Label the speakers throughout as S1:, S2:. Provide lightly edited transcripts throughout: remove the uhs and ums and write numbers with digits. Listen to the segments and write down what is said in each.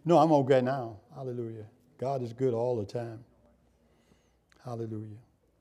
S1: No, I'm okay now. Hallelujah. God is good all the time. Hallelujah.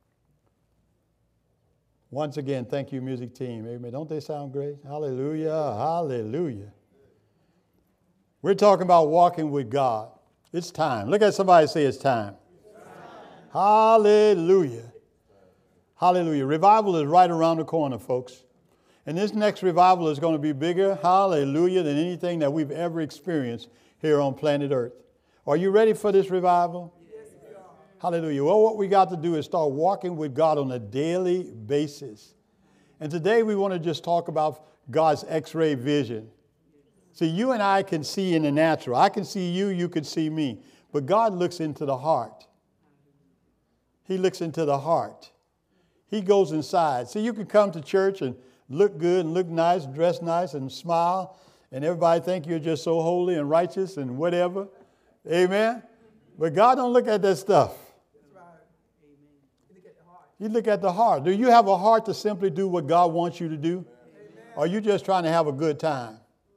S1: Once again, thank you, music team. Amen. Don't they sound great? Hallelujah. Hallelujah. We're talking about walking with God. It's time. Look at somebody and say it's time. Hallelujah. Hallelujah. Revival is right around the corner, folks. And this next revival is going to be bigger, hallelujah, than anything that we've ever experienced here on planet Earth. Are you ready for this revival? Yes, we are. Hallelujah. Well, what we got to do is start walking with God on a daily basis. And today we want to just talk about God's X-ray vision. See, you and I can see in the natural. I can see you, you can see me. But God looks into the heart. He looks into the heart. He goes inside. See, you can come to church and look good and look nice, dress nice and smile, and everybody think you're just so holy and righteous and whatever. Amen? But God don't look at that stuff.
S2: That's right. Amen. You look at the heart.
S1: You look at the heart. Do you have a heart to simply do what God wants you to do?
S2: Amen.
S1: Or are you just trying to have a good time?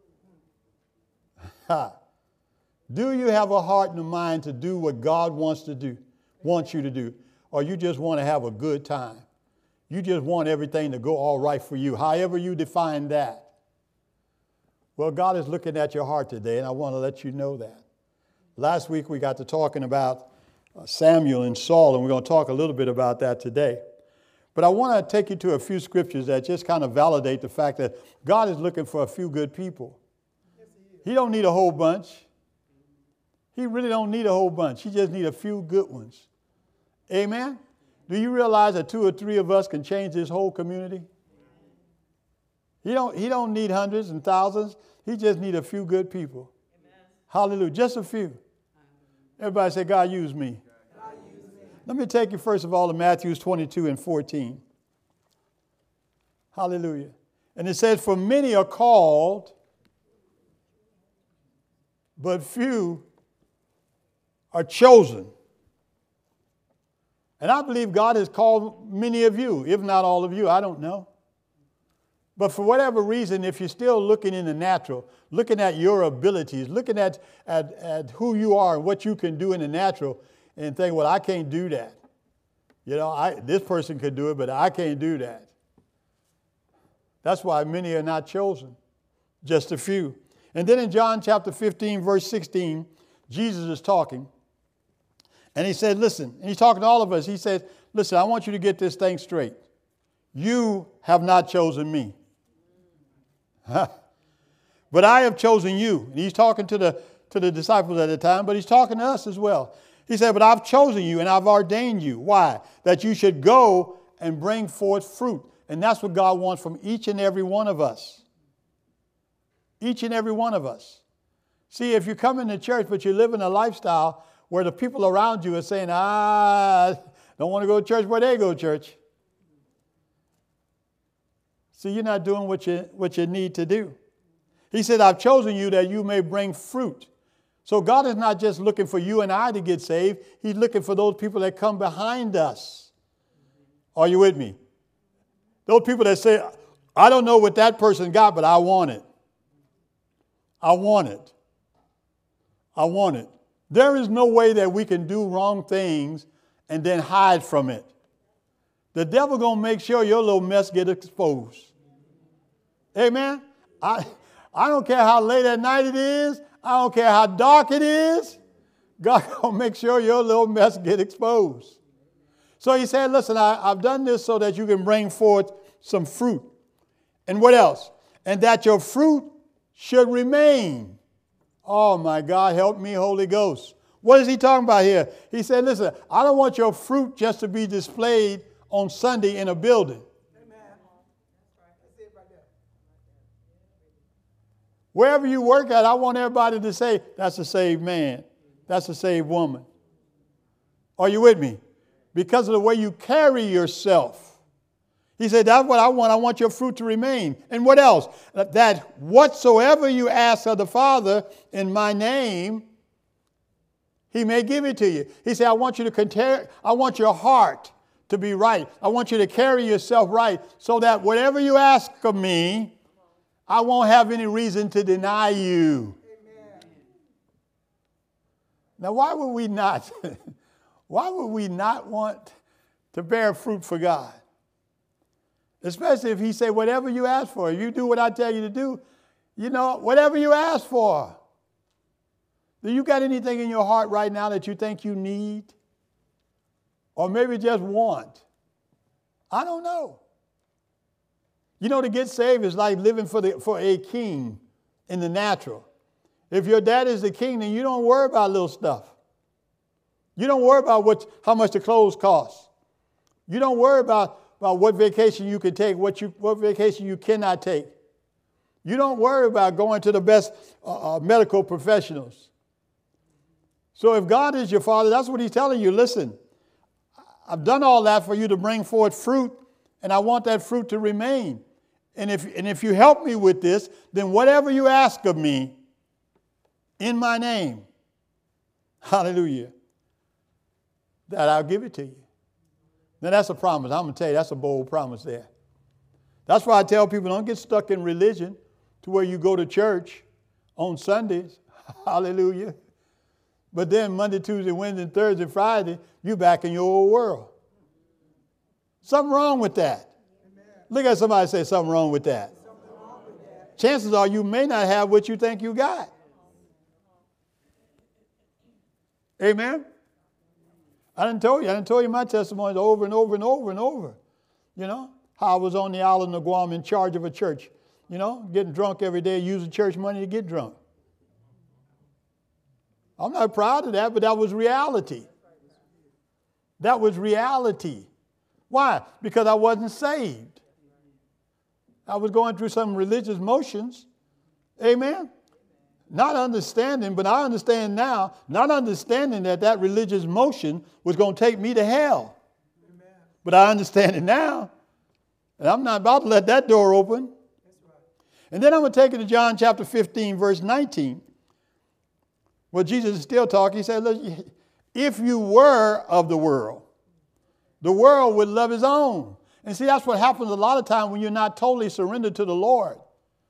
S1: Do you have a heart and a mind to do what God wants you to do? Or you just want to have a good time? You just want everything to go all right for you, however you define that. Well, God is looking at your heart today, and I want to let you know that. Last week we got to talking about Samuel and Saul, and we're going to talk a little bit about that today. But I want to take you to a few scriptures that just kind of validate the fact that God is looking for a few good people.
S2: Yes, he is.
S1: He don't need a whole bunch. He really don't need a whole bunch. He just need a few good ones. Amen? Do you realize that 2 or 3 of us can change this whole community? He don't need hundreds and thousands. He just need a few good people.
S2: Amen.
S1: Hallelujah. Just a few. Everybody say, God, use me.
S2: God use me.
S1: Let me take you first of all to Matthew 22 and 14. Hallelujah. And it says, for many are called, but few are chosen. And I believe God has called many of you, if not all of you, I don't know. But for whatever reason, if you're still looking in the natural, looking at your abilities, looking at who you are and what you can do in the natural, and think, well, I can't do that. You know, this person could do it, but I can't do that. That's why many are not chosen, just a few. And then in John chapter 15, verse 16, Jesus is talking. And he said, listen, and he's talking to all of us. He said, listen, I want you to get this thing straight. You have not chosen me. But I have chosen you. And he's talking to the disciples at the time, but he's talking to us as well. He said, but I've chosen you and I've ordained you. Why? That you should go and bring forth fruit. And that's what God wants from each and every one of us. Each and every one of us. See, if you come into church, but you live in a lifestyle where the people around you are saying, don't want to go to church where they go to church. See, you're not doing what you need to do. He said, I've chosen you that you may bring fruit. So God is not just looking for you and I to get saved. He's looking for those people that come behind us. Are you with me? Those people that say, I don't know what that person got, but I want it. I want it. I want it. There is no way that we can do wrong things and then hide from it. The devil going to make sure your little mess get exposed. Amen? I don't care how late at night it is. I don't care how dark it is. God going to make sure your little mess get exposed. So he said, listen, I've done this so that you can bring forth some fruit. And what else? And that your fruit should remain. Oh, my God, help me, Holy Ghost. What is he talking about here? He said, listen, I don't want your fruit just to be displayed on Sunday in a building.
S2: Amen. That's it right there.
S1: Wherever you work at, I want everybody to say, that's a saved man. That's a saved woman. Are you with me? Because of the way you carry yourself. He said, that's what I want. I want your fruit to remain. And what else? That whatsoever you ask of the Father in my name, he may give it to you. He said, I want your heart to be right. I want you to carry yourself right so that whatever you ask of me, I won't have any reason to deny you.
S2: Amen.
S1: Now, why would we not? Why would we not want to bear fruit for God? Especially if he said, whatever you ask for, if you do what I tell you to do, whatever you ask for. Do you got anything in your heart right now that you think you need? Or maybe just want? I don't know. To get saved is like living for a king in the natural. If your dad is the king, then you don't worry about little stuff. You don't worry about how much the clothes cost. You don't worry about what vacation you can take, what vacation you cannot take. You don't worry about going to the best medical professionals. So if God is your father, that's what he's telling you. Listen, I've done all that for you to bring forth fruit, and I want that fruit to remain. And if you help me with this, then whatever you ask of me in my name, hallelujah, that I'll give it to you. Now that's a promise. I'm going to tell you, that's a bold promise there. That's why I tell people, don't get stuck in religion to where you go to church on Sundays, hallelujah. But then Monday, Tuesday, Wednesday, Thursday, Friday, you're back in your old world. Something wrong with that. Amen. Look at somebody and say something wrong with that. Chances are you may not have what you think you got. Amen. I didn't tell you my testimonies over and over and over and over. How I was on the island of Guam in charge of a church. Getting drunk every day, using church money to get drunk. I'm not proud of that, but that was reality. That was reality. Why? Because I wasn't saved. I was going through some religious motions. Amen. Not understanding, but I understand now, not understanding that religious motion was going to take me to hell. Amen. But I understand it now. And I'm not about to let that door open. That's right. And then I'm going to take it to John chapter 15, verse 19. Well, Jesus is still talking. He said, look, if you were of the world would love his own. And see, that's what happens a lot of times when you're not totally surrendered to the Lord.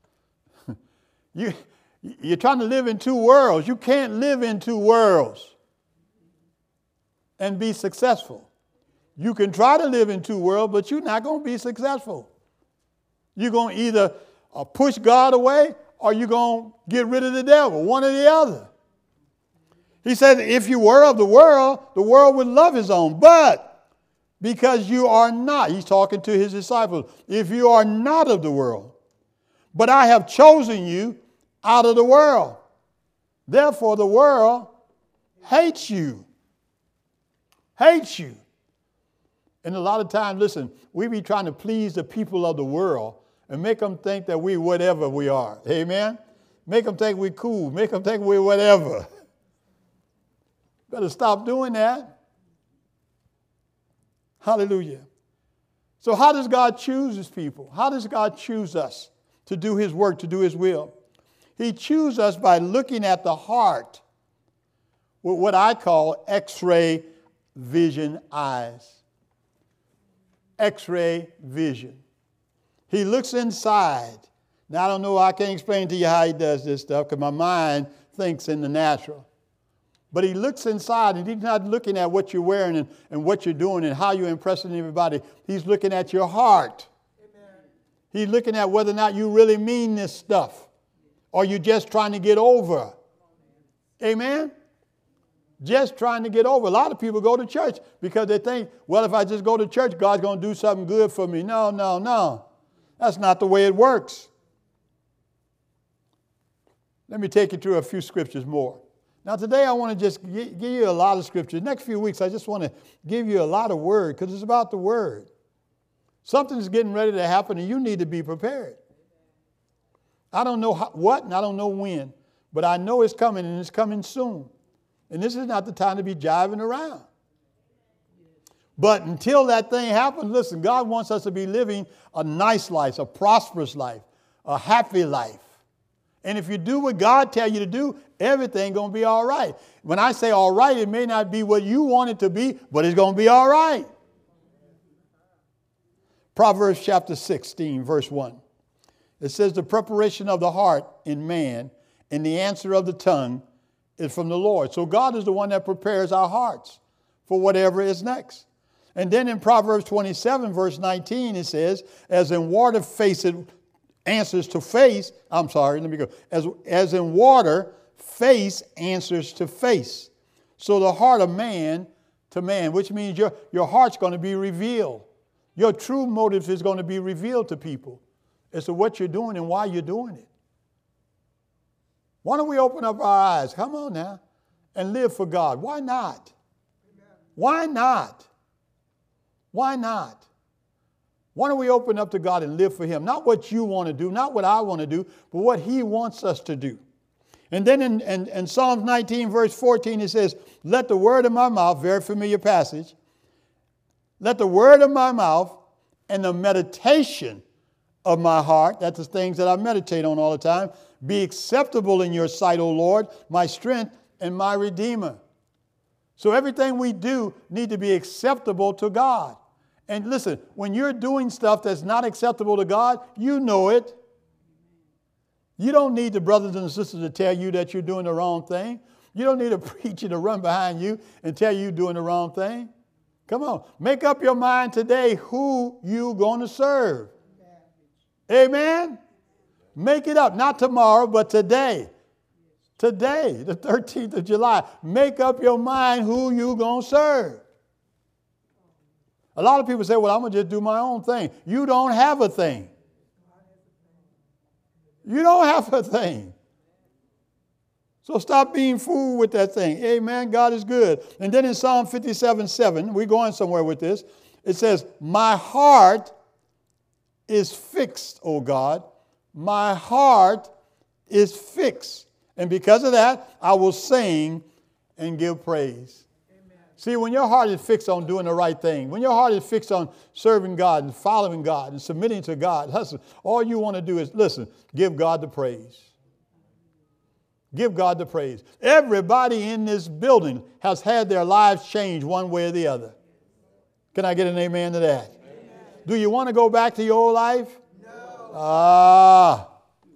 S1: You're trying to live in two worlds. You can't live in two worlds and be successful. You can try to live in two worlds, but you're not going to be successful. You're going to either push God away or you're going to get rid of the devil, one or the other. He said, if you were of the world would love his own. But because you are not, he's talking to his disciples, if you are not of the world, but I have chosen you out of the world. Therefore, the world hates you. Hates you. And a lot of times, listen, we be trying to please the people of the world and make them think that we whatever we are. Amen? Make them think we're cool. Make them think we're whatever. Better stop doing that. Hallelujah. So how does God choose his people? How does God choose us to do his work, to do his will? He chooses us by looking at the heart with what I call X-ray vision eyes. X-ray vision. He looks inside. Now, I don't know, I can't explain to you how he does this stuff because my mind thinks in the natural. But he looks inside and he's not looking at what you're wearing and what you're doing and how you're impressing everybody. He's looking at your heart. Amen. He's looking at whether or not you really mean this stuff or you're just trying to get over. Amen? Just trying to get over. A lot of people go to church because they think, well, if I just go to church, God's going to do something good for me. No. That's not the way it works. Let me take you through a few scriptures more. Now, today I want to just give you a lot of scriptures. Next few weeks, I just want to give you a lot of word because it's about the word. Something's getting ready to happen and you need to be prepared. I don't know what and I don't know when, but I know it's coming and it's coming soon. And this is not the time to be jiving around. But until that thing happens, listen, God wants us to be living a nice life, a prosperous life, a happy life. And if you do what God tells you to do, everything's going to be all right. When I say all right, it may not be what you want it to be, but it's going to be all right. Proverbs chapter 16, verse 1. It says, the preparation of the heart in man and the answer of the tongue is from the Lord. So God is the one that prepares our hearts for whatever is next. And then in Proverbs 27, verse 19, it says, as in water answers to face, as in water, face answers to face. So the heart of man to man, which means your heart's going to be revealed. Your true motive is going to be revealed to people as to what you're doing and why you're doing it. Why don't we open up our eyes, come on now, and live for God? Why not? Why not? Why not? Why don't we open up to God and live for him? Not what you want to do, not what I want to do, but what he wants us to do. And then in Psalms 19, verse 14, it says, let the word of my mouth, very familiar passage, let the word of my mouth and the meditation of my heart, that's the things that I meditate on all the time, be acceptable in your sight, O Lord, my strength and my redeemer. So everything we do need to be acceptable to God. And listen, when you're doing stuff that's not acceptable to God, you know it. You don't need the brothers and sisters to tell you that you're doing the wrong thing. You don't need a preacher to run behind you and tell you you're doing the wrong thing. Come on, make up your mind today who you're going to serve. Amen? Make it up, not tomorrow, but today. Today, the 13th of July, make up your mind who you're going to serve. A lot of people say, well, I'm going to just do my own thing. You don't have a thing. You don't have a thing. So stop being fooled with that thing. Amen. God is good. And then in Psalm 57:7, we're going somewhere with this. It says, my heart is fixed, O God. My heart is fixed. And because of that, I will sing and give praise. Amen. See, when your heart is fixed on doing the right thing, when your heart is fixed on serving God and following God and submitting to God, listen, all you want to do is, listen, give God the praise. Give God the praise. Everybody in this building has had their lives changed one way or the other. Can I get an amen to that? Amen. Do you want to go back to your old life? No.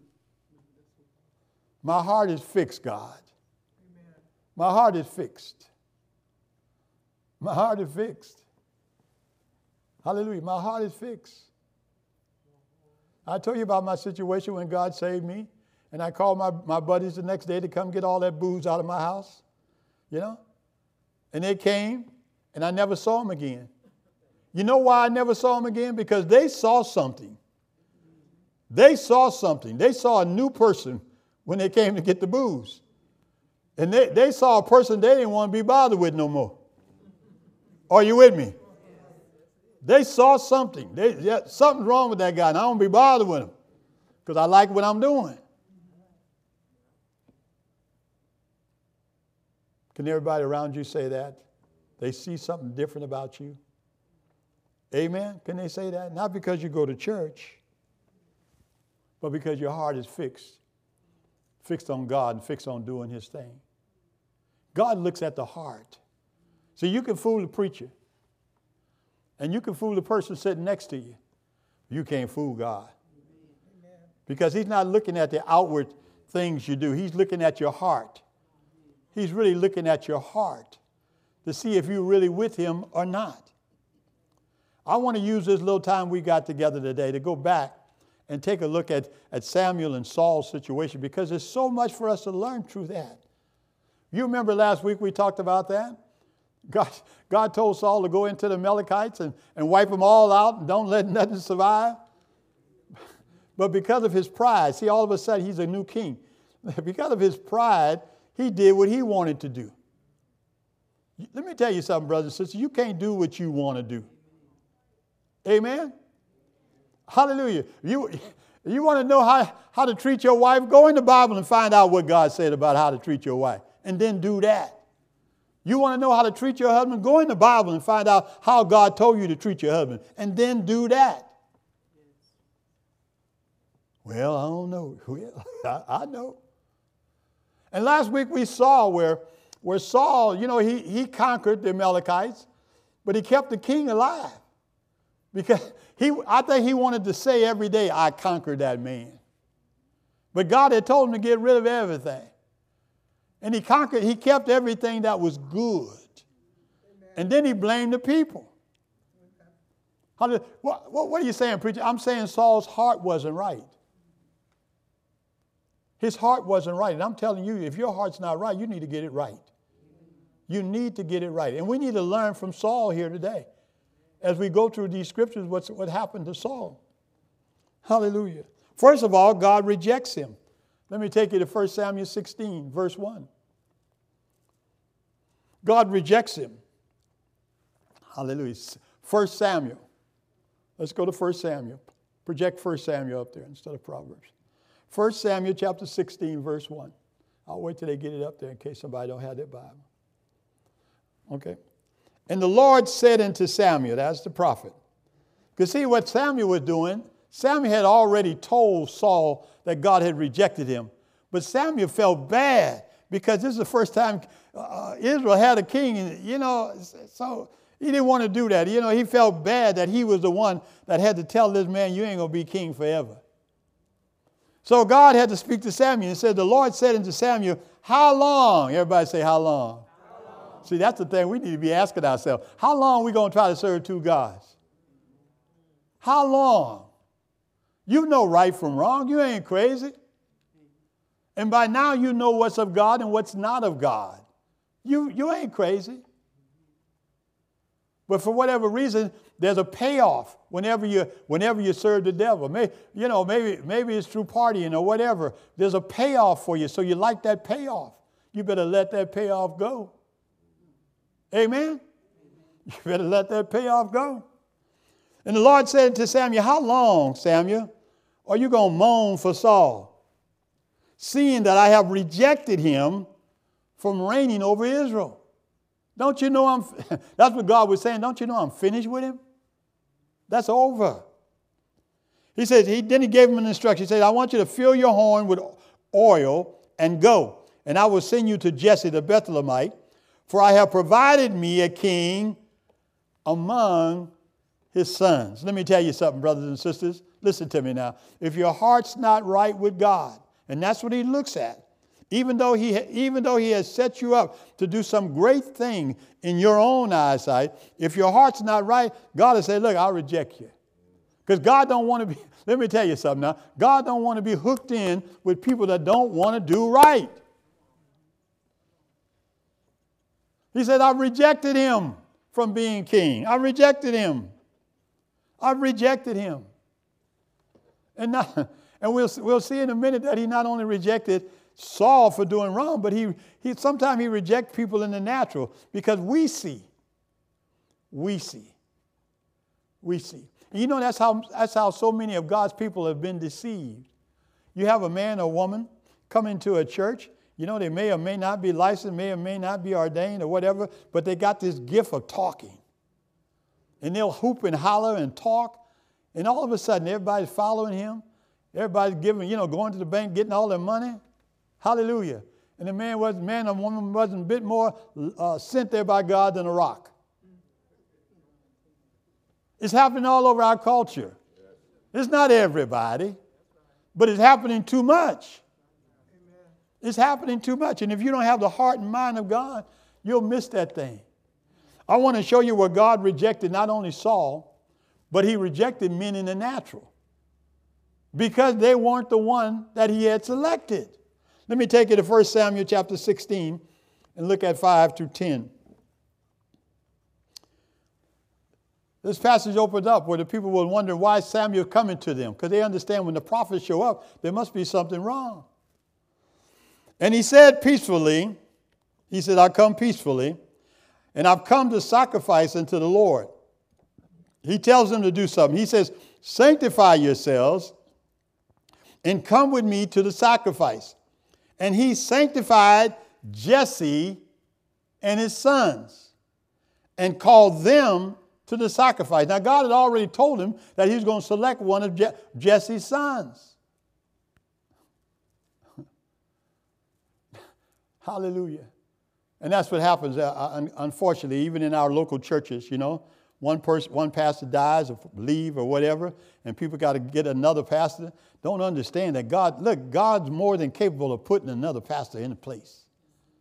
S1: My heart is fixed, God. Amen. My heart is fixed. My heart is fixed. Hallelujah. My heart is fixed. I told you about my situation when God saved me. And I called my buddies the next day to come get all that booze out of my house. You know? And they came, and I never saw them again. You know why I never saw them again? Because they saw something. They saw something. They saw a new person when they came to get the booze. And they saw a person they didn't want to be bothered with no more. Are you with me? They saw something. Something's wrong with that guy, and I don't want to be bothered with him because I like what I'm doing. Can everybody around you say that? They see something different about you? Amen? Can they say that? Not because you go to church, but because your heart is fixed. Fixed on God and fixed on doing his thing. God looks at the heart. See, you can fool the preacher. And you can fool the person sitting next to you. You can't fool God. Amen. Because he's not looking at the outward things you do. He's looking at your heart. He's really looking at your heart to see if you're really with him or not. I want to use this little time we got together today to go back and take a look at Samuel and Saul's situation, because there's so much for us to learn through that. You remember last week we talked about that? God told Saul to go into the Amalekites and wipe them all out and don't let nothing survive. But because of his pride, see, all of a sudden he's a new king. Because of his pride, he did what he wanted to do. Let me tell you something, brothers and sisters. You can't do what you want to do. Amen? Hallelujah. You want to know how to treat your wife? Go in the Bible and find out what God said about how to treat your wife. And then do that. You want to know how to treat your husband? Go in the Bible and find out how God told you to treat your husband. And then do that. Well, I don't know. Well, I know. And last week we saw where Saul, you know, he conquered the Amalekites, but he kept the king alive. Because I think he wanted to say every day, I conquered that man. But God had told him to get rid of everything. And he conquered, he kept everything that was good. And then he blamed the people. What are you saying, preacher? I'm saying Saul's heart wasn't right. His heart wasn't right. And I'm telling you, if your heart's not right, you need to get it right. You need to get it right. And we need to learn from Saul here today. As we go through these scriptures, what happened to Saul. Hallelujah. First of all, God rejects him. Let me take you to 1 Samuel 16, verse 1. God rejects him. Hallelujah. 1 Samuel. Let's go to 1 Samuel. Project 1 Samuel up there instead of Proverbs. 1 Samuel chapter 16, verse 1. I'll wait till they get it up there in case somebody don't have their Bible. Okay. And the Lord said unto Samuel, that's the prophet. Because see what Samuel was doing, Samuel had already told Saul that God had rejected him. But Samuel felt bad because this is the first time Israel had a king. And, so he didn't want to do that. He felt bad that he was the one that had to tell this man, you ain't going to be king forever. So God had to speak to Samuel and said, the Lord said unto Samuel, how long? Everybody say, how long? How long? See, that's the thing we need to be asking ourselves. How long are we going to try to serve two gods? How long? You know right from wrong. You ain't crazy. And by now you know what's of God and what's not of God. You ain't crazy. But for whatever reason, there's a payoff whenever you serve the devil. Maybe it's through partying or whatever. There's a payoff for you. So you like that payoff. You better let that payoff go. Amen? You better let that payoff go. And the Lord said to Samuel, how long, Samuel, are you going to moan for Saul, seeing that I have rejected him from reigning over Israel? Don't you know that's what God was saying. Don't you know I'm finished with him? That's over. He says, then he gave him an instruction. He said, I want you to fill your horn with oil and go. And I will send you to Jesse the Bethlehemite, for I have provided me a king among his sons. Let me tell you something, brothers and sisters. Listen to me now. If your heart's not right with God, and that's what he looks at, even though he has set you up to do some great thing in your own eyesight, if your heart's not right, God will say, look, I'll reject you. Because God don't want to be, let me tell you something now, God don't want to be hooked in with people that don't want to do right. He said, I've rejected him from being king. I rejected him. I've rejected him. And we'll see in a minute that he not only rejected Saul for doing wrong, but he sometimes he rejects people in the natural because we see. And that's how so many of God's people have been deceived. You have a man or woman come into a church. They may or may not be licensed, may or may not be ordained or whatever, but they got this gift of talking. And they'll hoop and holler and talk, and all of a sudden everybody's following him. Everybody's giving, going to the bank, getting all their money. Hallelujah. And the man or woman wasn't a bit more sent there by God than a rock. It's happening all over our culture. It's not everybody, but it's happening too much. It's happening too much. And if you don't have the heart and mind of God, you'll miss that thing. I want to show you where God rejected not only Saul, but he rejected men in the natural because they weren't the one that he had selected. Let me take you to 1 Samuel chapter 16 and look at 5 through 10. This passage opens up where the people will wonder why Samuel coming to them, because they understand when the prophets show up, there must be something wrong. And he said peacefully, I come peacefully, and I've come to sacrifice unto the Lord. He tells them to do something. He says, sanctify yourselves and come with me to the sacrifice. And he sanctified Jesse and his sons and called them to the sacrifice. Now, God had already told him that he was going to select one of Jesse's sons. Hallelujah. And that's what happens, unfortunately, even in our local churches, One pastor dies or leave or whatever, and people got to get another pastor. Don't understand that God's more than capable of putting another pastor in place.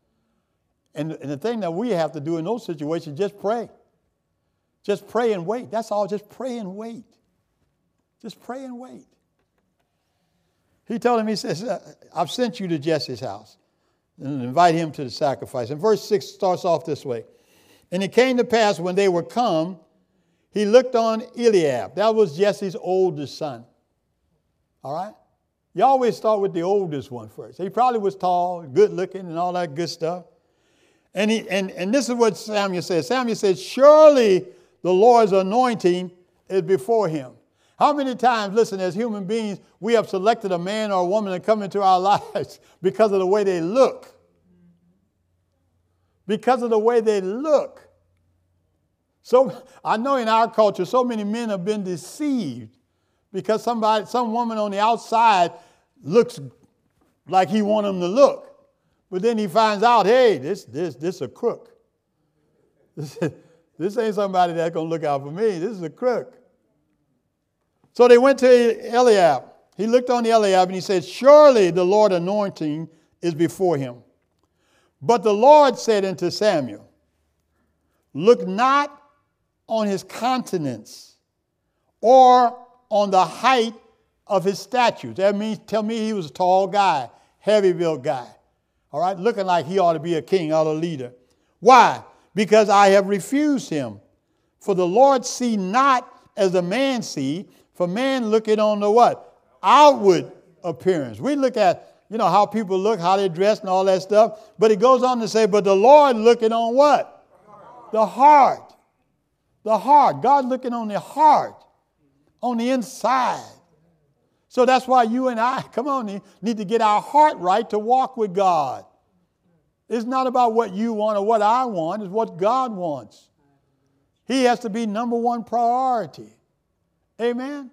S1: And the thing that we have to do in those situations, just pray. Just pray and wait. That's all. Just pray and wait. Just pray and wait. He told him, he says, I've sent you to Jesse's house and invite him to the sacrifice. And verse 6 starts off this way. And it came to pass when they were come, he looked on Eliab. That was Jesse's oldest son. All right? You always start with the oldest one first. He probably was tall, good looking, and all that good stuff. And this is what Samuel says. Samuel said, surely the Lord's anointing is before him. How many times, listen, as human beings, we have selected a man or a woman to come into our lives because of the way they look. Because of the way they look. So I know in our culture, so many men have been deceived because some woman on the outside looks like he wants them to look. But then he finds out, hey, this a crook. This ain't somebody that's going to look out for me. This is a crook. So they went to Eliab. He looked on Eliab and he said, surely the Lord's anointing is before him. But the Lord said unto Samuel, look not on his countenance or on the height of his stature. That means, tell me he was a tall guy, heavy built guy. All right, looking like he ought to be a king or a leader. Why? Because I have refused him. For the Lord see not as a man see, for man looketh on the what? Outward appearance. We look at, how people look, how they dress and all that stuff. But it goes on to say, but the Lord looking on what? The heart. The heart. God looking on the heart, on the inside. So that's why you and I, need to get our heart right to walk with God. It's not about what you want or what I want. It's what God wants. He has to be number one priority. Amen?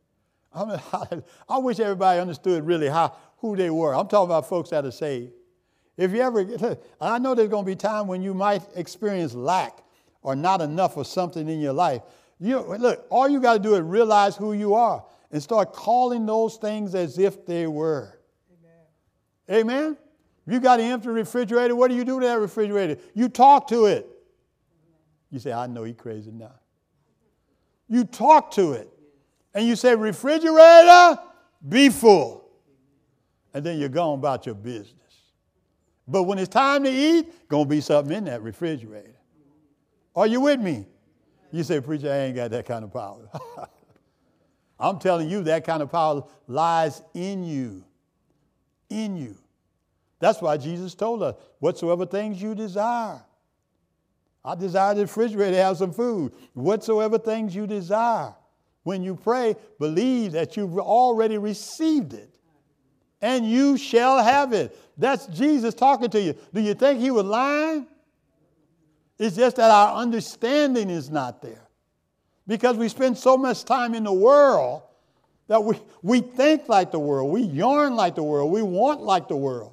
S1: I wish everybody understood really who they were. I'm talking about folks that are saved. If you ever, I know there's going to be time when you might experience lack or not enough of something in your life. Look, all you got to do is realize who you are and start calling those things as if they were. Amen. Amen? You got an empty refrigerator. What do you do to that refrigerator? You talk to it. You say, I know he's crazy now. You talk to it. And you say, refrigerator, be full. And then you're going about your business. But when it's time to eat, going to be something in that refrigerator. Are you with me? You say, preacher, I ain't got that kind of power. I'm telling you, that kind of power lies in you. In you. That's why Jesus told us, whatsoever things you desire. I desire the refrigerator to have some food. Whatsoever things you desire. When you pray, believe that you've already received it. And you shall have it. That's Jesus talking to you. Do you think he was lying? It's just that our understanding is not there. Because we spend so much time in the world that we think like the world. We yearn like the world. We want like the world.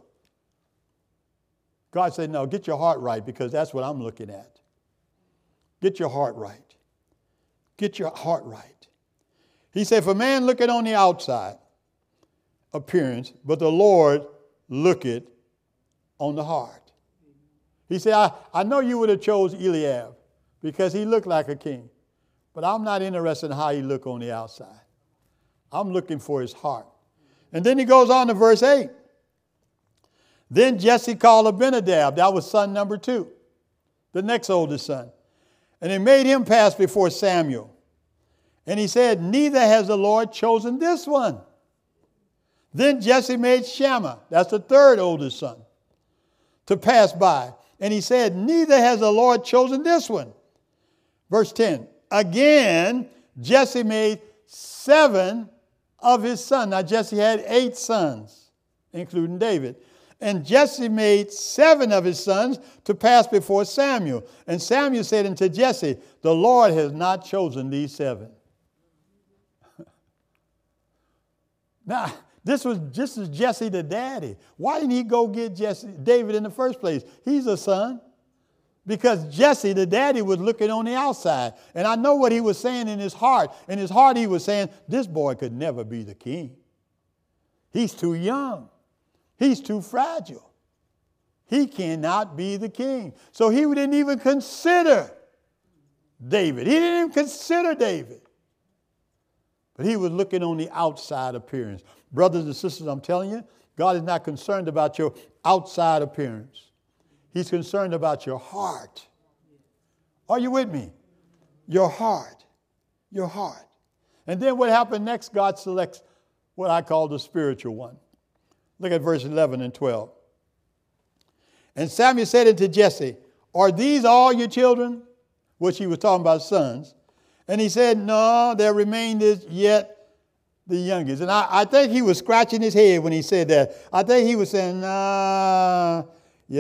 S1: God said, no, get your heart right because that's what I'm looking at. Get your heart right. Get your heart right. He said, for man looketh on the outside appearance, but the Lord looketh on the heart. He said, I know you would have chose Eliab because he looked like a king, but I'm not interested in how he looked on the outside. I'm looking for his heart. And then he goes on to verse 8. Then Jesse called Abinadab. That was son number 2, the next oldest son. And he made him pass before Samuel. And he said, neither has the Lord chosen this one. Then Jesse made Shammah, that's the third oldest son, to pass by. And he said, neither has the Lord chosen this one. Verse 10, again, Jesse made 7 of his sons. Now Jesse had 8 sons, including David. And Jesse made 7 of his sons to pass before Samuel. And Samuel said unto Jesse, the Lord has not chosen these 7. Now, this is Jesse the daddy. Why didn't he go get David in the first place? He's a son. Because Jesse, the daddy, was looking on the outside. And I know what he was saying in his heart. In his heart, he was saying, this boy could never be the king. He's too young. He's too fragile. he cannot be the king. So he didn't even consider David. He didn't even consider David. But he was looking on the outside appearance. Brothers and sisters, I'm telling you, God is not concerned about your outside appearance. He's concerned about your heart. Are you with me? Your heart. Your heart. And then what happened next? God selects what I call the spiritual one. Look at verse 11 and 12. And Samuel said unto Jesse, are these all your children? Which he was talking about sons. And he said, no, there remained yet the youngest. And I think he was scratching his head when he said that. I think he was saying, nah, I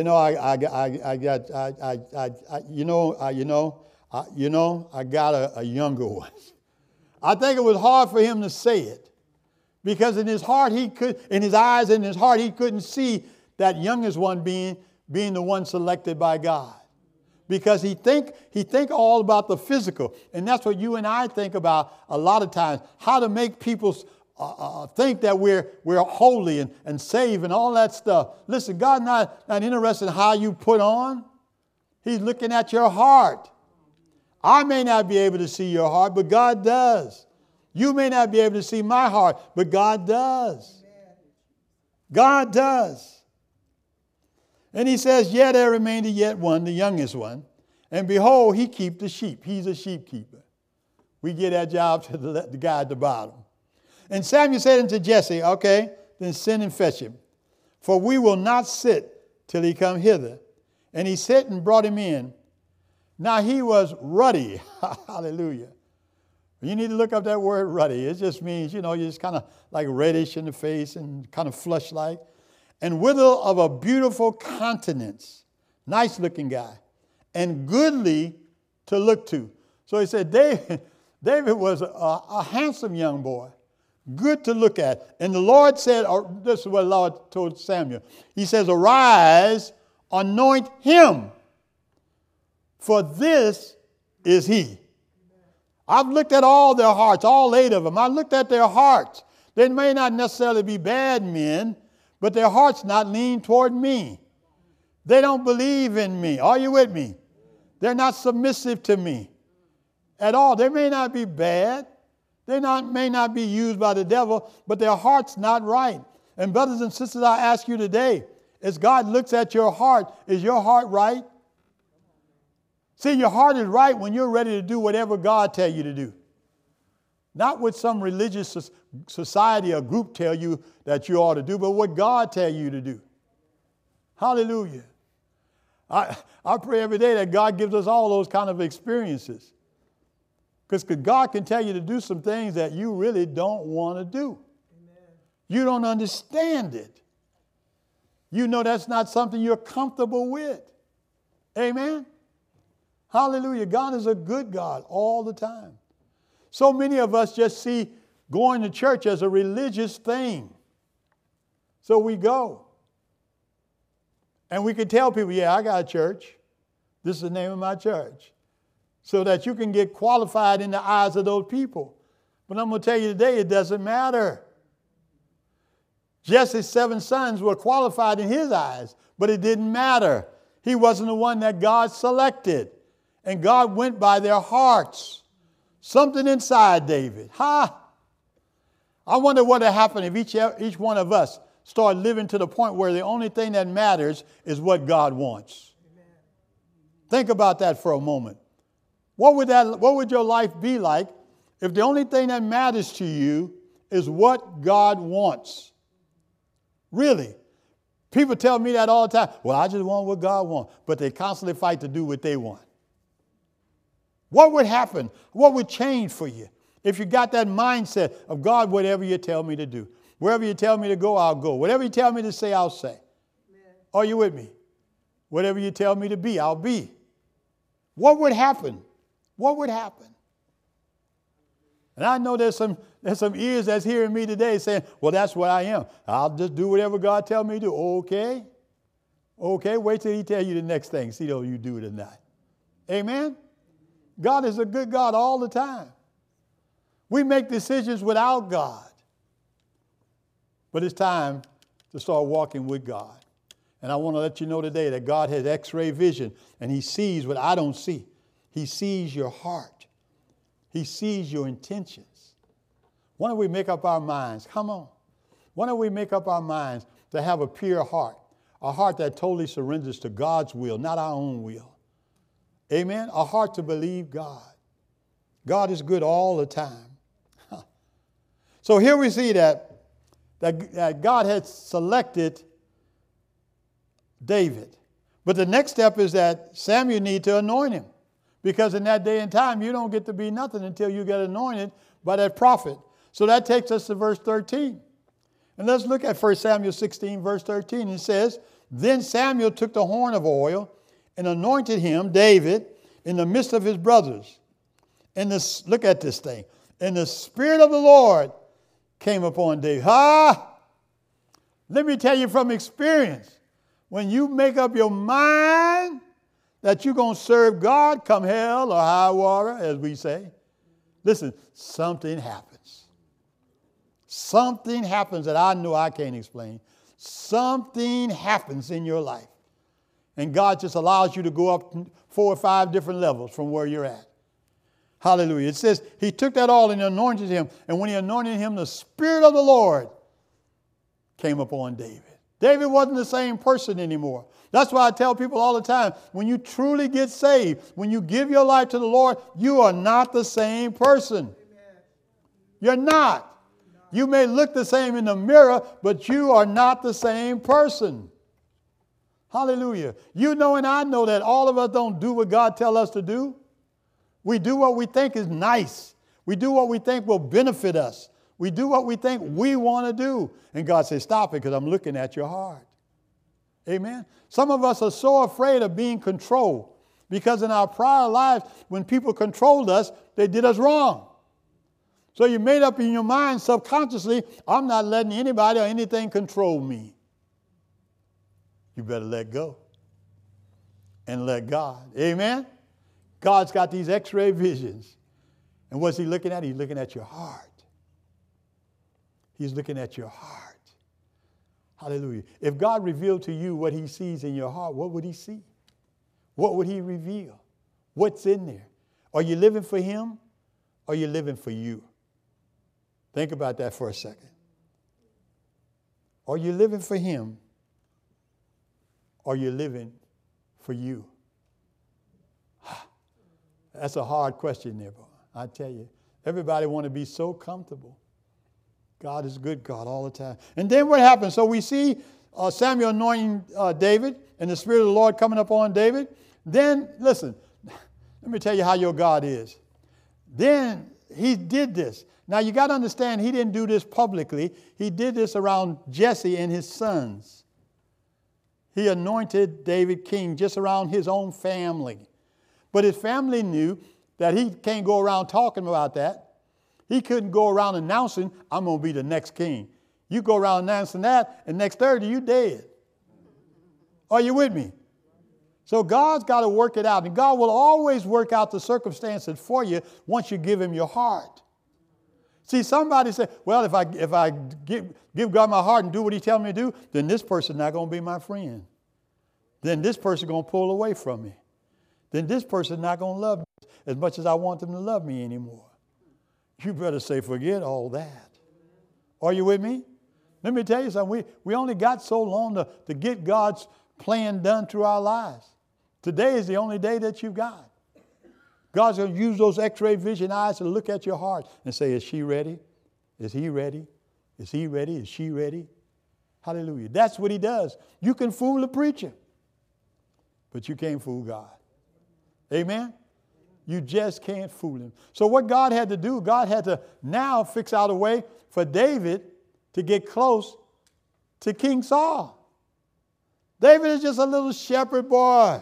S1: got a younger one. I think it was hard for him to say it because in his heart in his eyes and his heart, he couldn't see that youngest one being the one selected by God. Because he think all about the physical. And that's what you and I think about a lot of times. How to make people think that we're holy and saved and all that stuff. Listen, God's not interested in how you put on. He's looking at your heart. I may not be able to see your heart, but God does. You may not be able to see my heart, but God does. God does. And he says, yet there remained yet one, the youngest one. And behold, he keep the sheep. He's a sheep keeper. We give that job to the guy at the bottom. And Samuel said unto Jesse, okay, then send and fetch him. For we will not sit till he come hither. And he sent and brought him in. Now he was ruddy. Hallelujah. You need to look up that word ruddy. It just means, you're just kind of like reddish in the face and kind of flush-like. And withal of a beautiful countenance. Nice looking guy. And goodly to look to. So he said David was a handsome young boy. Good to look at. And the Lord said, or this is what the Lord told Samuel. He says, arise, anoint him. For this is he. I've looked at all their hearts, all 8 of them. I looked at their hearts. They may not necessarily be bad men, but their hearts not lean toward me. They don't believe in me. Are you with me? They're not submissive to me at all. They may not be bad. They may not be used by the devil, but their heart's not right. And brothers and sisters, I ask you today, as God looks at your heart, is your heart right? See, your heart is right when you're ready to do whatever God tells you to do. Not what some religious society or group tell you that you ought to do, but what God tells you to do. Hallelujah. I pray every day that God gives us all those kind of experiences. Because God can tell you to do some things that you really don't want to do. Amen. You don't understand it. You know that's not something you're comfortable with. Amen. Hallelujah. God is a good God all the time. So many of us just see going to church as a religious thing. So we go. And we can tell people, yeah, I got a church. This is the name of my church. So that you can get qualified in the eyes of those people. But I'm going to tell you today, it doesn't matter. Jesse's 7 sons were qualified in his eyes, but it didn't matter. He wasn't the one that God selected. And God went by their hearts. Something inside David. I wonder what would happen if each one of us started living to the point where the only thing that matters is what God wants. Amen. Think about that for a moment. What would your life be like if the only thing that matters to you is what God wants? Really. People tell me that all the time. Well, I just want what God wants. But they constantly fight to do what they want. What would happen? What would change for you if you got that mindset of God, whatever you tell me to do? Wherever you tell me to go, I'll go. Whatever you tell me to say, I'll say. Amen. Are you with me? Whatever you tell me to be, I'll be. What would happen? What would happen? And I know there's some ears that's hearing me today saying, well, that's what I am. I'll just do whatever God tells me to do. Okay. Okay, wait till he tell you the next thing. See if you do it or not. Amen? God is a good God all the time. We make decisions without God. But it's time to start walking with God. And I want to let you know today that God has X-ray vision, and he sees what I don't see. He sees your heart. He sees your intentions. Why don't we make up our minds? Come on. Why don't we make up our minds to have a pure heart, a heart that totally surrenders to God's will, not our own will. Amen? A heart to believe God. God is good all the time. So here we see that God had selected David. But the next step is that Samuel needs to anoint him. Because in that day and time, you don't get to be nothing until you get anointed by that prophet. So that takes us to verse 13. And let's look at 1 Samuel 16, verse 13. It says, Then Samuel took the horn of oil and anointed him, David, in the midst of his brothers. And look at this thing. And the Spirit of the Lord came upon David. Let me tell you from experience, when you make up your mind that you're going to serve God, come hell or high water, as we say, listen, something happens. Something happens that I know I can't explain. Something happens in your life. And God just allows you to go up 4 or 5 different levels from where you're at. Hallelujah. It says he took that oil and anointed him. And when he anointed him, the Spirit of the Lord came upon David. David wasn't the same person anymore. That's why I tell people all the time, when you truly get saved, when you give your life to the Lord, you are not the same person. You're not. You may look the same in the mirror, but you are not the same person. Hallelujah. You know and I know that all of us don't do what God tells us to do. We do what we think is nice. We do what we think will benefit us. We do what we think we want to do. And God says, stop it, because I'm looking at your heart. Amen. Some of us are so afraid of being controlled because in our prior lives, when people controlled us, they did us wrong. So you made up in your mind subconsciously, I'm not letting anybody or anything control me. You better let go and let God. Amen? God's got these X-ray visions. And what's he looking at? He's looking at your heart. He's looking at your heart. Hallelujah. If God revealed to you what he sees in your heart, what would he see? What would he reveal? What's in there? Are you living for him or are you living for you? Think about that for a second. Are you living for him or are you living for you? That's a hard question there, boy. I tell you. Everybody want to be so comfortable. God is good God all the time. And then what happens? So we see Samuel anointing David and the Spirit of the Lord coming upon David. Then, listen, let me tell you how your God is. Then he did this. Now you got to understand, he didn't do this publicly. He did this around Jesse and his sons. He anointed David king just around his own family. But his family knew that he can't go around talking about that. He couldn't go around announcing, I'm going to be the next king. You go around announcing that, and next Thursday, you dead. Are you with me? So God's got to work it out. And God will always work out the circumstances for you once you give him your heart. See, somebody said, well, if I give God my heart and do what he tells me to do, then this person's not going to be my friend. Then this person's going to pull away from me. Then this person's not going to love me as much as I want them to love me anymore. You better say, forget all that. Are you with me? Let me tell you something. We only got so long to get God's plan done through our lives. Today is the only day that you've got. God's going to use those X-ray vision eyes to look at your heart and say, is she ready? Is he ready? Is he ready? Is she ready? Hallelujah. That's what he does. You can fool the preacher, but you can't fool God. Amen? You just can't fool him. So what God had to do, God had to now fix out a way for David to get close to King Saul. David is just a little shepherd boy.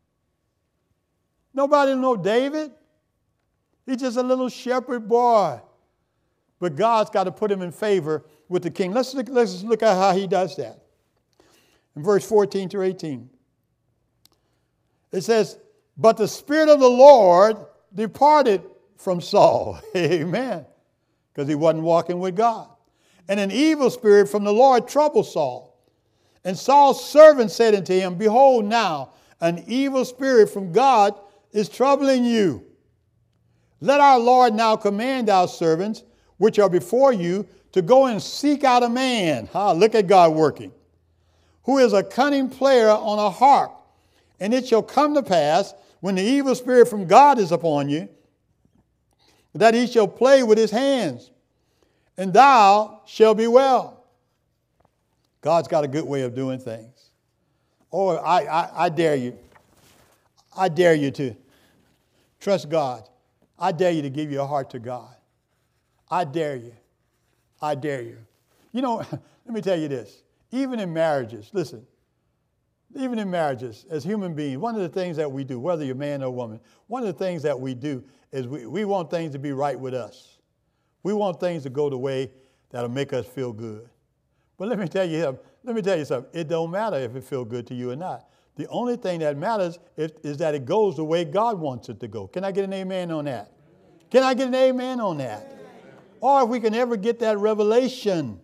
S1: Nobody know David. He's just a little shepherd boy. But God's got to put him in favor with the king. Let's look at how he does that. In verse 14 through 18. It says, but the Spirit of the Lord departed from Saul. Amen. Because he wasn't walking with God. And an evil spirit from the Lord troubled Saul. And Saul's servant said unto him, Behold now, an evil spirit from God is troubling you. Let our Lord now command our servants, which are before you, to go and seek out a man. Look at God working. Who is a cunning player on a harp. And it shall come to pass, when the evil spirit from God is upon you, that he shall play with his hands, and thou shalt be well. God's got a good way of doing things. Oh, I dare you. I dare you to trust God. I dare you to give your heart to God. I dare you. I dare you. You know, let me tell you this. Even in marriages, listen, even in marriages, as human beings, one of the things that we do, whether you're a man or woman, one of the things that we do is we want things to be right with us. We want things to go the way that'll make us feel good. But let me tell you something. It don't matter if it feels good to you or not. The only thing that matters is that it goes the way God wants it to go. Can I get an amen on that? Can I get an amen on that? Or if we can ever get that revelation.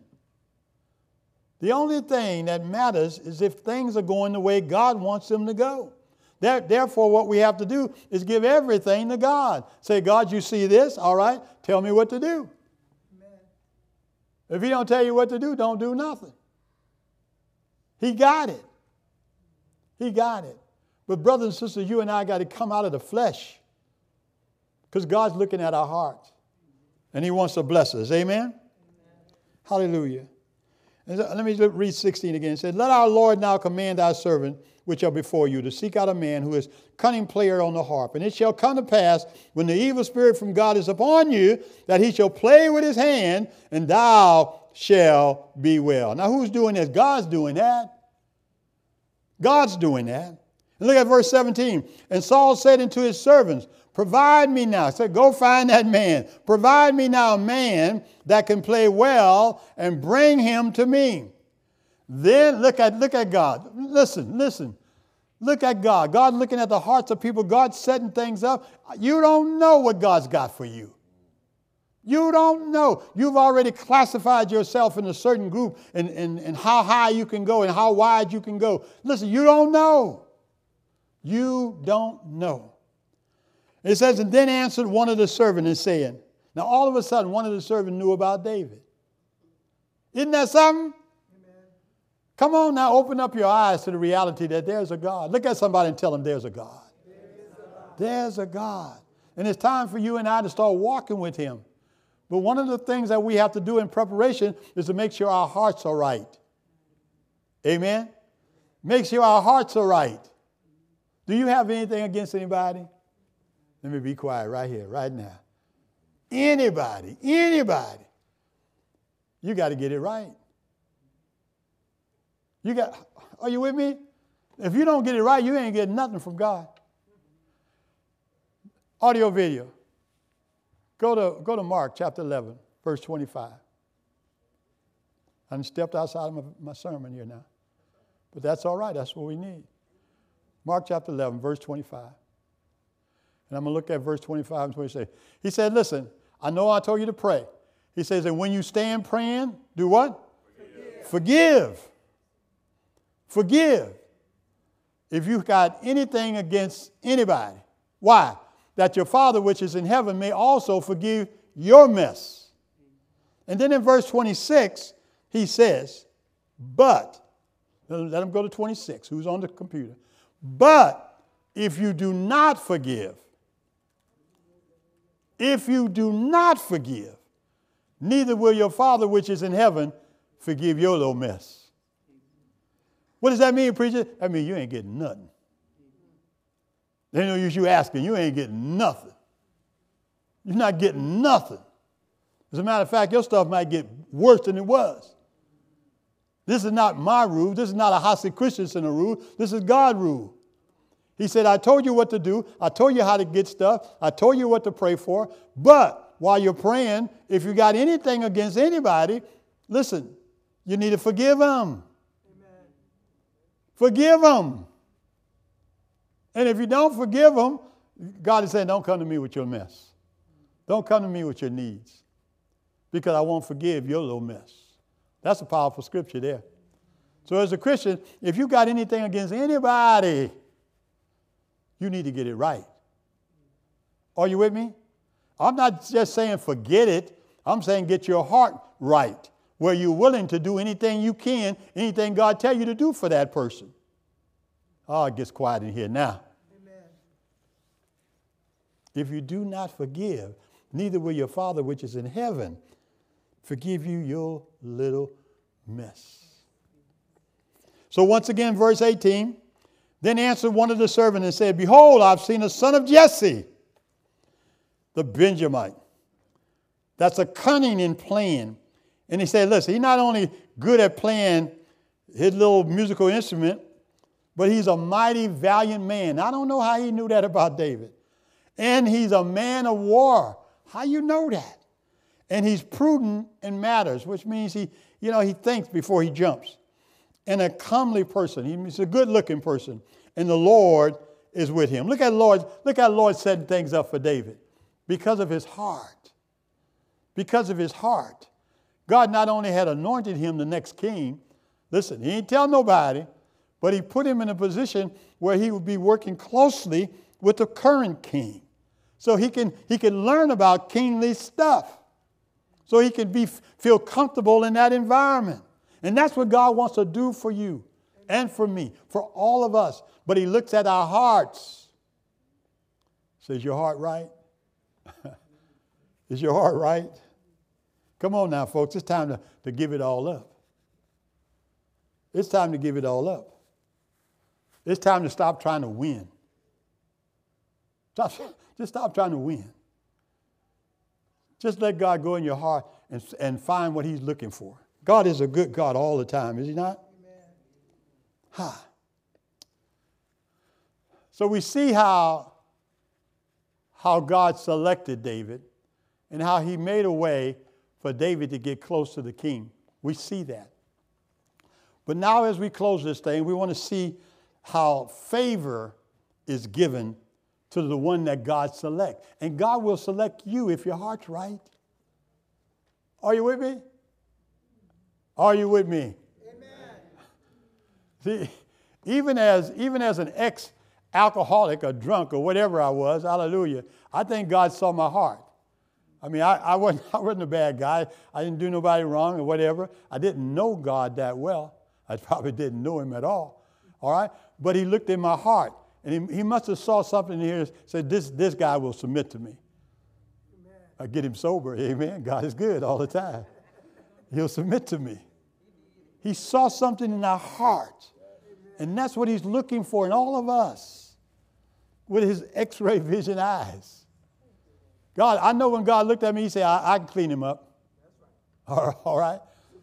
S1: The only thing that matters is if things are going the way God wants them to go. Therefore, what we have to do is give everything to God. Say, God, you see this? All right, tell me what to do. Amen. If he don't tell you what to do, don't do nothing. He got it. He got it. But brothers and sisters, you and I got to come out of the flesh, because God's looking at our hearts and he wants to bless us. Amen? Amen. Hallelujah. And let me read 16 again. It said, Let our Lord now command our servant, which are before you, to seek out a man who is cunning player on the harp. And it shall come to pass, when the evil spirit from God is upon you, that he shall play with his hand, and thou shalt be well. Now who's doing this? God's doing that. God's doing that. And look at verse 17. And Saul said unto his servants, Provide me now. Said, go find that man. Provide me now a man that can play well, and bring him to me. Then look at God. Listen. Look at God. God looking at the hearts of people. God setting things up. You don't know what God's got for you. You don't know. You've already classified yourself in a certain group, and how high you can go and how wide you can go. Listen, you don't know. You don't know. It says, and then answered one of the servants and saying, now all of a sudden one of the servants knew about David. Isn't that something? Amen. Come on now, open up your eyes to the reality that there's a God. Look at somebody and tell them there's a God. There's a God. And it's time for you and I to start walking with him. But one of the things that we have to do in preparation is to make sure our hearts are right. Amen? Make sure our hearts are right. Do you have anything against anybody? Let me be quiet right here, right now. Anybody. You got to get it right. Are you with me? If you don't get it right, you ain't getting nothing from God. Audio video. Go to Mark chapter 11, verse 25. I stepped outside of my sermon here now. But that's all right. That's what we need. Mark chapter 11, verse 25. And I'm going to look at verse 25 and 26. He said, listen, I know I told you to pray. He says that when you stand praying, do what? Forgive. If you've got anything against anybody. Why? That your Father which is in heaven may also forgive your mess. And then in verse 26, he says, but, let him go to 26, who's on the computer. But if you do not forgive, neither will your Father which is in heaven forgive your little mess. What does that mean, preacher? That means you ain't getting nothing. There's no use you asking. You ain't getting nothing. You're not getting nothing. As a matter of fact, your stuff might get worse than it was. This is not my rule. This is not a Hasi Christensen rule. This is God's rule. He said, I told you what to do. I told you how to get stuff. I told you what to pray for. But while you're praying, if you got anything against anybody, listen, you need to forgive them. Amen. Forgive them. And if you don't forgive them, God is saying, don't come to me with your mess. Don't come to me with your needs, because I won't forgive your little mess. That's a powerful scripture there. So as a Christian, if you got anything against anybody, you need to get it right. Are you with me? I'm not just saying forget it. I'm saying get your heart right, where you're willing to do anything you can, anything God tell you to do for that person. Oh, it gets quiet in here now.
S2: Amen.
S1: If you do not forgive, neither will your Father which is in heaven forgive you your little mess. So once again, verse 18, then answered one of the servants and said, behold, I've seen a son of Jesse, the Benjamite. That's a cunning in playing. And he said, listen, he's not only good at playing his little musical instrument, but he's a mighty, valiant man. I don't know how he knew that about David. And he's a man of war. How you know that? And he's prudent in matters, which means he thinks before he jumps. And a comely person. He's a good-looking person. And the Lord is with him. Look how Lord setting things up for David. Because of his heart. Because of his heart. God not only had anointed him the next king. Listen, he didn't tell nobody. But he put him in a position where he would be working closely with the current king. So he can learn about kingly stuff. So he can feel comfortable in that environment. And that's what God wants to do for you and for me, for all of us. But he looks at our hearts. Says, your heart right? Is your heart right? Come on now, folks. It's time to give it all up. It's time to give it all up. It's time to stop trying to win. Just stop trying to win. Just let God go in your heart and find what he's looking for. God is a good God all the time, is he not? Amen. So we see how God selected David and how he made a way for David to get close to the king. We see that. But now as we close this thing, we want to see how favor is given to the one that God selects. And God will select you if your heart's right. Are you with me? Are you with me? Amen. See, even as an ex-alcoholic or drunk or whatever I was, hallelujah, I think God saw my heart. I mean, I wasn't a bad guy. I didn't do nobody wrong or whatever. I didn't know God that well. I probably didn't know him at all. All right? But he looked in my heart. And he must have saw something here and said, this guy will submit to me. Amen. I get him sober. Amen. God is good all the time. He'll submit to me. He saw something in our heart. And that's what he's looking for in all of us with his x-ray vision eyes. God, I know when God looked at me, he said, I can clean him up. All right?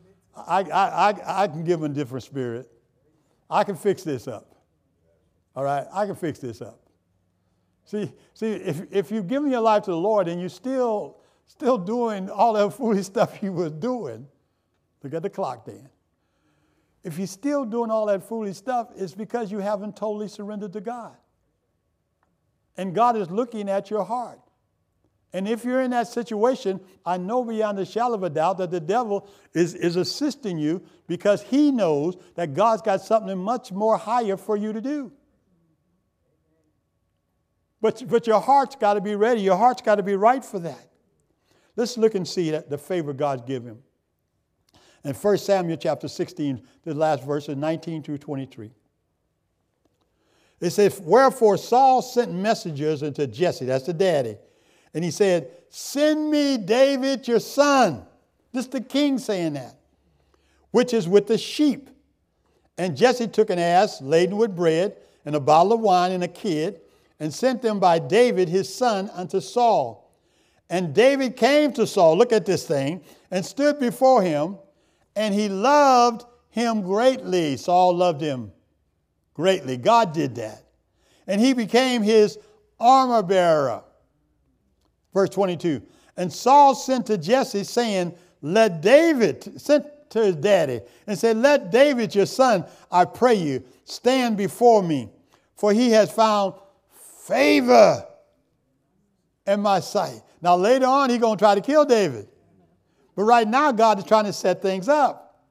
S1: I can give him a different spirit. I can fix this up. All right, I can fix this up. See, if you've given your life to the Lord and you're still doing all that foolish stuff you was doing, look at the clock then. If you're still doing all that foolish stuff, it's because you haven't totally surrendered to God. And God is looking at your heart. And if you're in that situation, I know beyond a shadow of a doubt that the devil is assisting you because he knows that God's got something much more higher for you to do. But your heart's got to be ready. Your heart's got to be right for that. Let's look and see the favor God's given him. In 1 Samuel chapter 16, the last verses, 19 through 23. It says, wherefore Saul sent messengers unto Jesse, that's the daddy, and he said, send me David your son. This is the king saying that, which is with the sheep. And Jesse took an ass laden with bread and a bottle of wine and a kid, and sent them by David his son unto Saul. And David came to Saul, look at this thing, and stood before him, and he loved him greatly. Saul loved him greatly. God did that. And he became his armor bearer. Verse 22. And Saul sent to Jesse, saying, sent to his daddy, and said, let David your son, I pray you, stand before me, for he has found favor in my sight. Now later on, he's going to try to kill David. But right now, God is trying to set things up.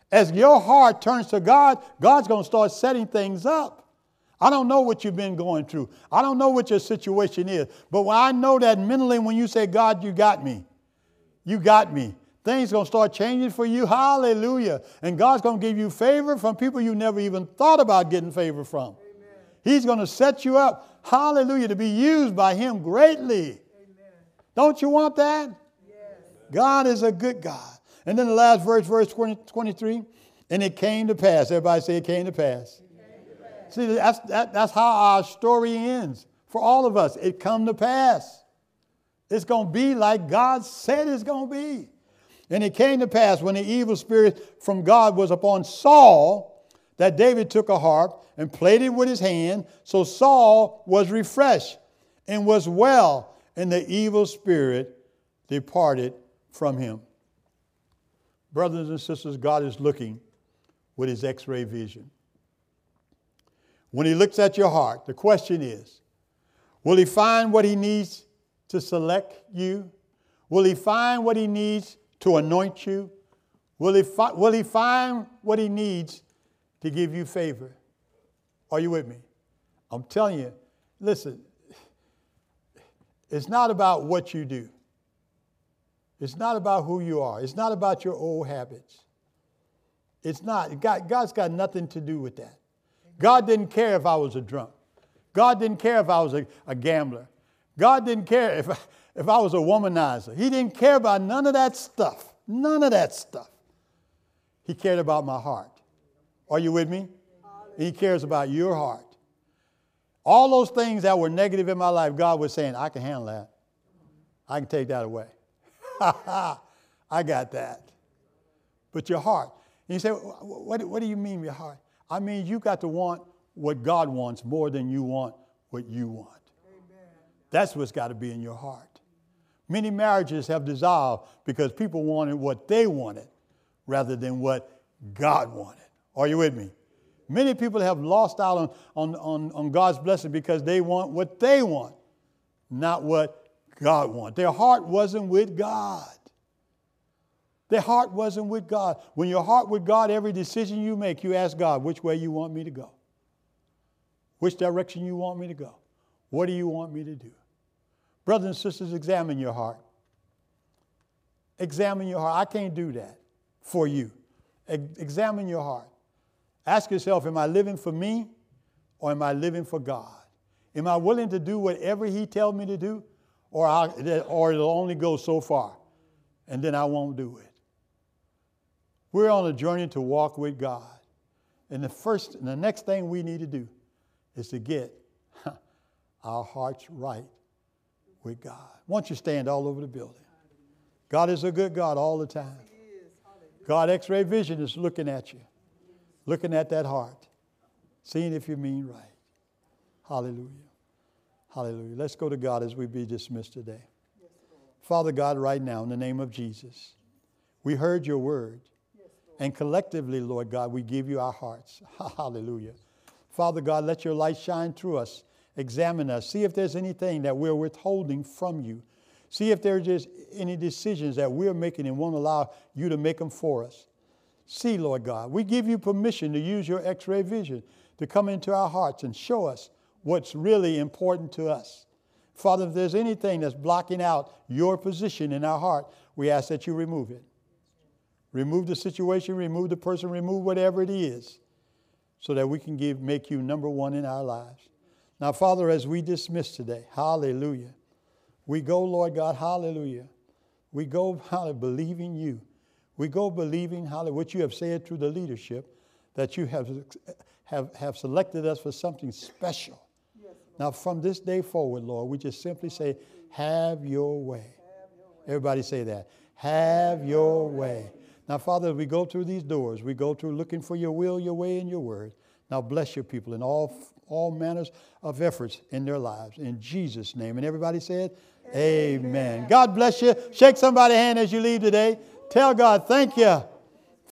S1: As your heart turns to God, God's going to start setting things up. I don't know what you've been going through. I don't know what your situation is. But when I know that mentally when you say, God, you got me. You got me. Things going to start changing for you. Hallelujah. And God's going to give you favor from people you never even thought about getting favor from. Amen. He's going to set you up, hallelujah, to be used by him greatly. Amen. Don't you want that? Yes. God is a good God. And then the last verse 23, and it came to pass. Everybody say it came to pass. See, that's how our story ends for all of us. It come to pass. It's going to be like God said it's going to be. And it came to pass when the evil spirit from God was upon Saul, that David took a harp and played it with his hand. So Saul was refreshed and was well, and the evil spirit departed from him. Brothers and sisters, God is looking with his X-ray vision. When he looks at your heart, the question is, will he find what he needs to select you? Will he find what he needs to anoint you? Will he find what he needs to give you favor? Are you with me? I'm telling you, listen, it's not about what you do. It's not about who you are. It's not about your old habits. It's not. God's got nothing to do with that. God didn't care if I was a drunk. God didn't care if I was a gambler. God didn't care if I was a womanizer. He didn't care about none of that stuff. None of that stuff. He cared about my heart. Are you with me? He cares about your heart. All those things that were negative in my life, God was saying, I can handle that. I can take that away. I got that. But your heart. And you say, what do you mean your heart? I mean, you got to want what God wants more than you want what you want. Amen. That's what's got to be in your heart. Many marriages have dissolved because people wanted what they wanted rather than what God wanted. Are you with me? Many people have lost out on God's blessing because they want what they want, not what God wants. Their heart wasn't with God. Their heart wasn't with God. When your heart with God, every decision you make, you ask God, which way you want me to go? Which direction you want me to go? What do you want me to do? Brothers and sisters, examine your heart. Examine your heart. I can't do that for you. Examine your heart. Ask yourself, am I living for me or am I living for God? Am I willing to do whatever he tells me to do or it'll only go so far and then I won't do it? We're on a journey to walk with God. And the next thing we need to do is to get our hearts right with God. Won't you stand all over the building? God is a good God all the time. God X-ray vision is looking at you, looking at that heart, seeing if you mean right. Hallelujah. Hallelujah. Let's go to God as we be dismissed today. Father God, right now, in the name of Jesus, we heard your word. And collectively, Lord God, we give you our hearts. Hallelujah. Father God, let your light shine through us. Examine us. See if there's anything that we're withholding from you. See if there's just any decisions that we're making and won't allow you to make them for us. See, Lord God, we give you permission to use your X-ray vision to come into our hearts and show us what's really important to us. Father, if there's anything that's blocking out your position in our heart, we ask that you remove it. Remove the situation, remove the person, remove whatever it is so that we can make you number one in our lives. Now, Father, as we dismiss today, hallelujah, we go, Lord God, hallelujah. We go, believing you. We go believing, hallelujah, what you have said through the leadership, that you have selected us for something special. Yes, now, from this day forward, Lord, we just simply say, have your way. Have your way. Everybody say that. Have your way. Now, Father, as we go through these doors, we go through looking for your will, your way, and your word. Now, bless your people in all manners of efforts in their lives. In Jesus' name. And everybody said, amen. God bless you. Shake somebody's hand as you leave today. Tell God, thank you